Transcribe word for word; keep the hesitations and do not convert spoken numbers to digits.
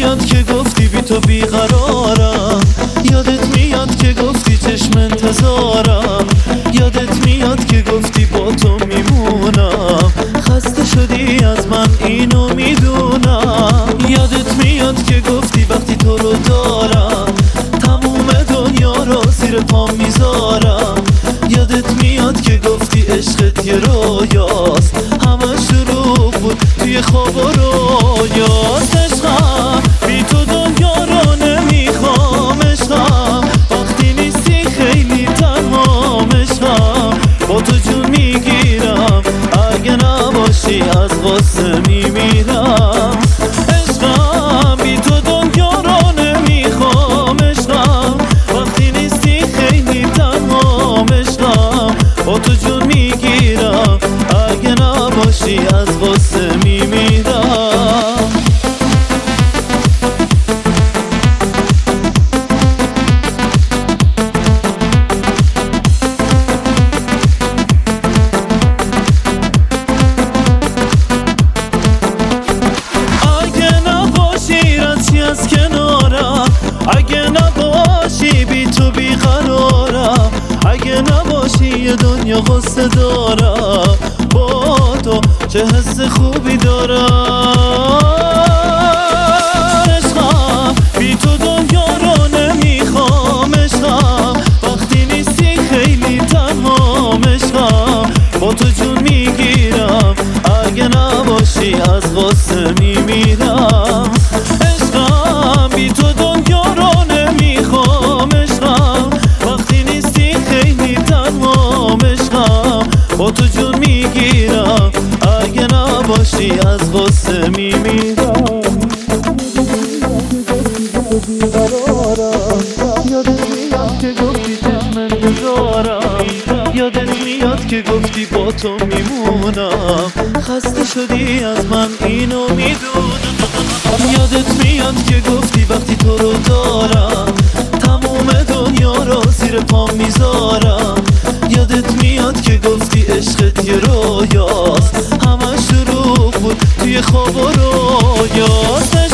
میاد که گفتی بی تو بیقرارم، یادت میاد که گفتی چشم انتظارم، یادت میاد که گفتی با تو میمونم، خسته شدی از من اینو میدونم. یادت میاد که گفتی وقتی تو رو دارم تموم دنیا رو زیر پام میذارم، یادت میاد که گفتی عشقت یه رویاست، همه شروع بود توی خواب و رویاست. عشقم بی تو دنیا رو نمیخوام، عشقم وقتی نیستی خیلی تنهام، عشقم با تو جون میگیرم اگه نباشی از غصه میمیرم. عشقم بی تو دنیا رو نمیخوام، عشقم وقتی نیستی خیلی تنهام، عشقم با تو جون میگیرم اگه نباشی از غصه میمیرم. از کنارم اگه نباشی بی تو بیقرارم، اگه نباشی یه دنیا غصه دارم، با تو چه حس خوبی دارم. عشقم بی تو دنیا رو نمیخوام، عشقم وقتی نیستی خیلی تنهام، عشقم با تو جون میگیرم اگه نباشی از غصه میمیرم. بی تو دنیا رو نمیخوام، عشقم وقتی نیستی خیلی تنهام، عشقم با تو جون میگیرم اگه نباشی از غصه میمیرم. یادت میاد که گفتی چشم انتظارم، یادت میاد که گفتی با تو میمونم، خسته شدی از من اینو میدونم. یادت میاد که گفتی وقتی تو رو دارم تموم دنیا رو زیر پام میذارم، یادت میاد که گفتی عشقت یه رویاست، همه شروع بود توی خواب و رویاست.